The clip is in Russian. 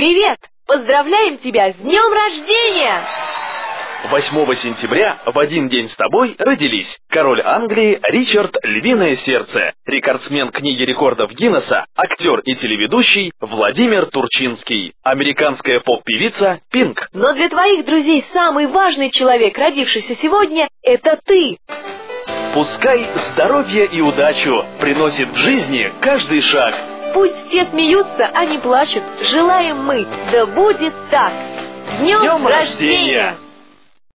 Привет! Поздравляем тебя с днем рождения! 8 сентября в один день с тобой родились король Англии Ричард Львиное Сердце, рекордсмен книги рекордов Гиннесса, актер и телеведущий Владимир Турчинский, американская поп-певица Пинк. Но для твоих друзей самый важный человек, родившийся сегодня, это ты. Пускай здоровье и удачу приносит в жизни каждый шаг. Пусть все смеются, а не плачут. Желаем мы, да будет так. С днем рождения!